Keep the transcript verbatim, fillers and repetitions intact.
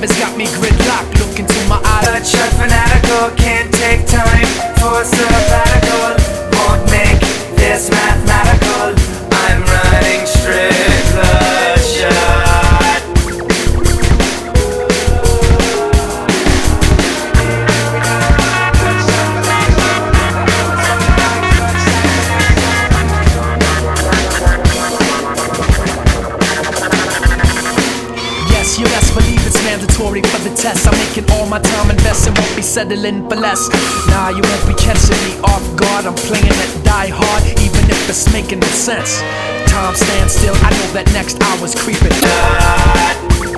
job has got me gridlocked. Look into my eyes. Bloodshot fanatical, can't take time for sabbatical. Won't make this mathematical. I'm running straight bloodshot. You best believe it's mandatory for the test. I'm making all my time invest and won't be settling for less. Nah, you won't be catching me off guard. I'm playing it die hard, even if it's making no sense. Time stands still, I know that next hour's creeping.